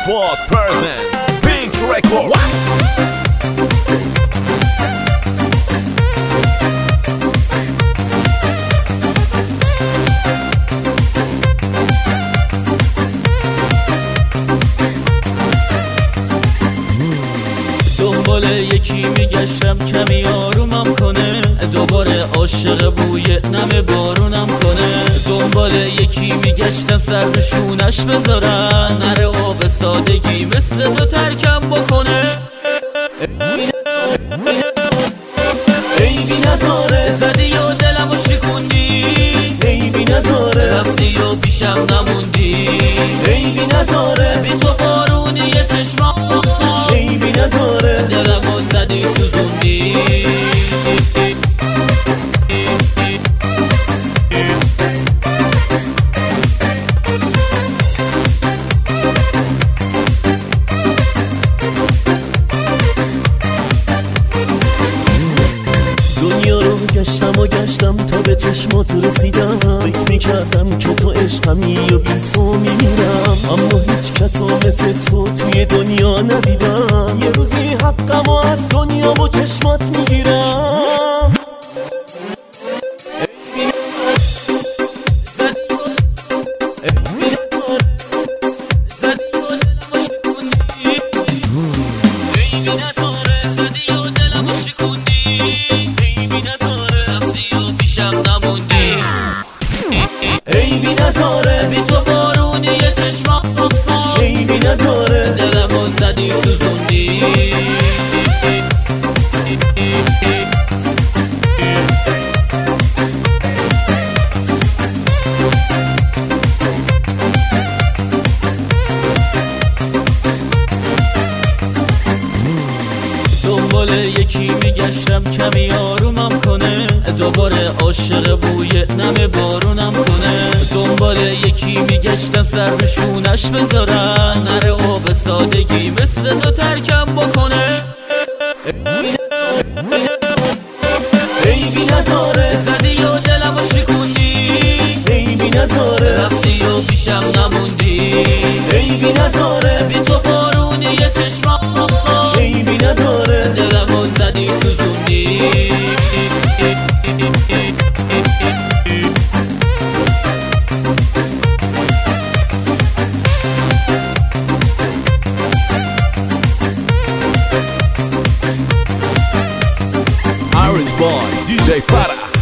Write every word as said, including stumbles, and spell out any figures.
Pod present Pink Record. دنبال یکی میگشتم کمی آرومم کنه، دوباره عاشق بوی نم بارونم کنه. دنبال یکی میگشتم سر به شونش بذارن، نره و به سادگی مثل تو ترکم بکنه. عیبی نداره زدی و دلم و شکوندی، عیبی نداره رفتی و پیشم نموندی. عیبی نداره بی تو بارونی یه چشمام، عیبی نداره دلم و زدی سوزوندی. دنیا رو گشتم و گشتم تا به چشمات رسیدم. فکر میکردم که تو عشقمی و بی تو میمیرم، اما هیچ کسا مثل تو توی دنیا ندیدم. یه روزی حقم و از دنیا و چشمات میگیرم. عیبی نداره بی تو بارونی یه چشمام، عیبی نداره دلم و زدی سوزوندی. دنبال یکی میگشتم کمی آرومم کنه، دوباره عاشق بوی نم بارونم کنه. دنبال یکی میگشتم سر به شونش بذارن، نره و به سادگی مثل تو ترکم بکنه. عیبی نداره زدی و دلم و شکوندی، عیبی نداره رفتی و پیشم نموندی. عیبی نداره بی تو بارونی یه چشمام، عیبی نداره دلم و زدی سوزوندی. Orange Boy D J Para.